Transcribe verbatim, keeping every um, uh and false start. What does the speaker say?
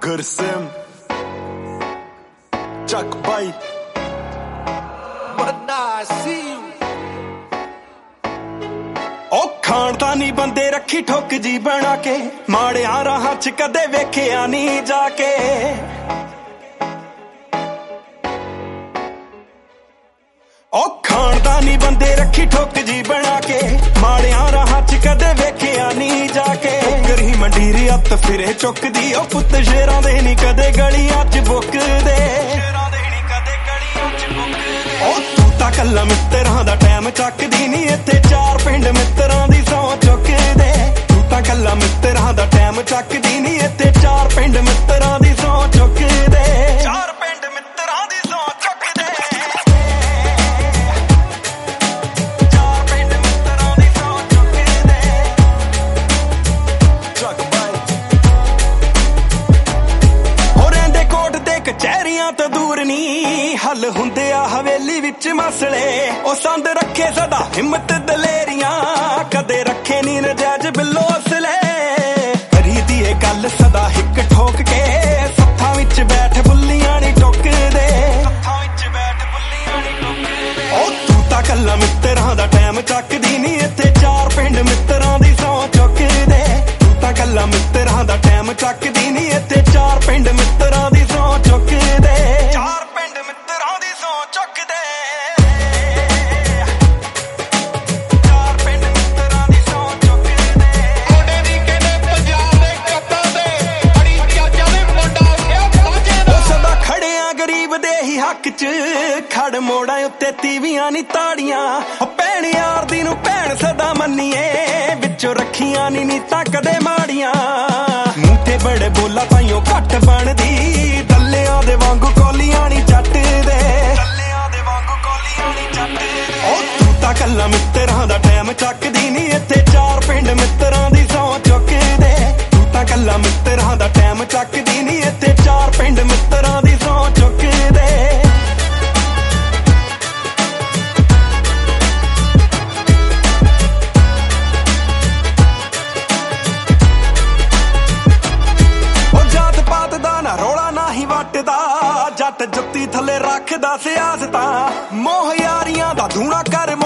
ਗੁਰਸਿਮ ਚੱਕ ਬਾਈ ਬਨਾਸੀ ਉਹ ਖਾਨਦਾਨੀ ਬੰਦੇ ਰੱਖੀ ਠੁੱਕ ਜੀ ਬਣਾ ਕੇ ਮਾੜਿਆਂ ਰਾਹਾਂ ਚ ਕਦੇ ਵੇਖਿਆ ਨਹੀਂ ਜਾ ਕੇ ਉਹ ਖਾਨਦਾਨੀ ਬੰਦੇ ਰੱਖੀ ਠੁੱਕ ਜੀ ਬਣਾ ਕੇ ਮਾੜਿਆਂ ਰਾਹਾਂ ਚ ਕਦੇ ਵੇਖਿਆ ਨਹੀਂ ਜਾ ਕੇ ਗਰੀ ਮੰਡੀਰ ਅੱਤ ਫਿਰੇ ਚੁੱਕਦੀ ਉਹ ਪੁੱਤ ਸ਼ੇਰਾਂ ਦੇ ਨਹੀਂ ਕਦੇ ਗਲੀਆਂ ਚ ਬੁੱਕਦੇ ਸ਼ੇਰਾਂ ਦੇ ਨਹੀਂ ਕਦੇ ਗਲੀਆਂ ਚ ਬੁੱਕਦੇ ਉਹ ਤੂੰ ਤਾਂ ਕੱਲਾ ਮਿੱਤਰਾਂ ਦਾ ਟਾਈਮ ਚੱਕਦੀ ਨਹੀਂ ਇੱਥੇ ਚਾਰ ਪਿੰਡ ਮਿੱਤਰਾਂ ਦੀ ਸੌਂ ਚੁੱਕਦੇ ਤੂੰ ਤਾਂ ਕੱਲਾ ਮਿੱਤਰਾਂ ਦਾ ਟਾਈਮ ਚੱਕਦੀ ਨਹੀਂ ਇੱਥੇ ਚਾਰ ਪਿੰਡ ਮਿੱਤਰਾਂ ਦੀ ਸੌਂ ਚੁੱਕਦੇ ਚਾਰ ਪਿੰਡ ਮਿੱਤਰਾਂ ਦੀ ਸੌਂ ਚੁੱਕਦੇ ਕਚਹਿਰੀਆਂ ਤੋਂ ਦੂਰ ਨਹੀਂ ਹੱਲ ਹੁੰਦੇ ਆ ਹਵੇਲੀ ਵਿੱਚ ਮਸਲੇ ਉਹ ਸੰਦ ਰੱਖੇ ਸਦਾ ਹਿੰਮਤ ਦਲੇਰੀਆਂ ਕਦੇ ਰੱਖੇ ਨੀ ਨਜਾਇਜ਼ ਬਿੱਲੋ ਅਸਲੇ ਕਰੀਦੀ ਏ ਗੱਲ ਸਦਾ ਹਿੱਕ ਠੋਕ ਕੇ ਸੱਥਾਂ ਵਿੱਚ ਬੈਠ ਬੁੱਲੀਆਂ ਨੀ ਟੁੱਕਦੇ ਸੱਥਾਂ ਵਿੱਚ ਬੈਠ ਬੁੱਲੀਆਂ ਨੀ ਟੁੱਕਦੇ ਉਹ ਤੂੰ ਤਾਂ ਕੱਲਾ ਮਿੱਤਰਾਂ ਦਾ ਟਾਈਮ ਚੱਕਦੀ ਨੀ ਇੱਥੇ ਚਾਰ ਪਿੰਡ ਮਿੱਤਰਾਂ ਦੀ ਸੌਂ ਚੁੱਕਦੇ ਤੂੰ ਤਾਂ ਕੱਲਾ ਮਿੱਤਰਾਂ ਦਾ ਟਾਈਮ ਚੱਕਦੀ ਨੀ ਇੱਥੇ ਚਾਰ ਪਿੰਡ ਮਿੱਤਰਾਂ ਦੀ ਸੌਂ ਚੁੱਕਦੇ ਚਾਰ ਪਿੰਡ ਮਿੱਤਰਾਂ ਦੀ ਸੌਂ ਚੁੱਕਦੇ ਚਾਰ ਪਿੰਡ ਮਿੱਤਰਾਂ ਦੀ ਸੌਂ ਚੁੱਕਦੇ ਉਹਦੇ ਵੀ ਕਹਿੰਦੇ ਪੰਜਾਬ ਦੇ ਕੱਪਾਂ ਤੇ ਬੜੀ ਚਾਚਾ ਦੇ ਮੁੰਡਾ ਉੱਠਿਆ ਸਾਂਝੇ ਦਾ ਉਹ ਸਦਾ ਖੜਿਆ ਗਰੀਬ ਦੇ ਹੀ ਹੱਕ ਚ ਖੜ ਮੋੜਾਂ ਉੱਤੇ ਤੀਵੀਆਂ ਨੀ ਤਾੜੀਆਂ ਉਹ ਭੈਣ ਯਾਰ ਦੀ ਨੂੰ ਭੈਣ ਸਦਾ ਮੰਨੀਏ ਵਿੱਚੋਂ ਰੱਖੀਆਂ ਨੀ ਨੀਤਾਂ ਕਦੇ ਮਾੜੀਆਂ ਮੂੰਹ ਤੇ ਬੜੇ ਬੋਲਾ ਤਾਈਓ ਘੱਟ ਬਣਦੀ ਦੱਲਿਆਂ ਦੇ ਵਾਂਗੂ ਕੋਲੀਆਂ ਨੀ ਚੱਟਦੇ ਦੱਲਿਆਂ ਦੇ ਵਾਂਗੂ ਕੋਲੀਆਂ ਨੀ ਚੱਟਦੇ ਉਹ ਤੂੰ ਤਾਂ ਕੱਲਾ ਮਿੱਤਰਾਂ ਦਾ ਟਾਈਮ ਚੱਕਦੀ ਨੀ ਇੱਥੇ ਚਾਰ ਪਿੰਡ ਮਿੱਤਰਾਂ ਦੀ ਸੌਂ ਚੁੱਕਦੇ ਤੂੰ ਤਾਂ ਕੱਲਾ ਮਿੱਤਰਾਂ ਦਾ ਟਾਈਮ ਚੱਕਦੀ ਨੀ ਇੱਥੇ ਚਾਰ ਪਿੰਡ ਮਿੱਤਰਾਂ ਦੀ ਸੌਂ ਚੁੱਕਦੇ ਜੱਟ ਜੁੱਤੀ ਥੱਲੇ ਰੱਖਦਾ ਸਿਆਸਤਾਂ ਮੋਹ ਯਾਰੀਆਂ ਦਾ ਧੂਣਾ ਕਰ